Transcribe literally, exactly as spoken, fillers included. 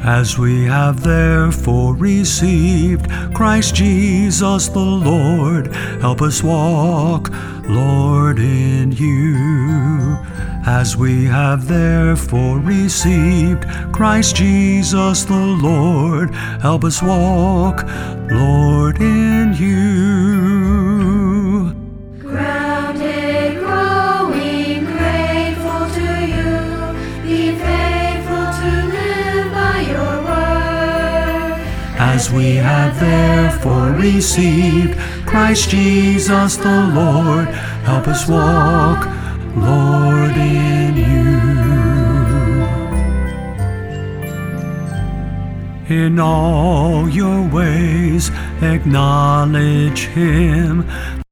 As we have therefore received Christ Jesus the Lord, help us walk, Lord, in you. As we have therefore received Christ Jesus the Lord, help us walk, Lord, in you. Grounded, growing, grateful to you, be faithful to live by your word. As we have therefore received Christ Jesus the Lord, help us walk, Lord, in you. In all your ways acknowledge Him,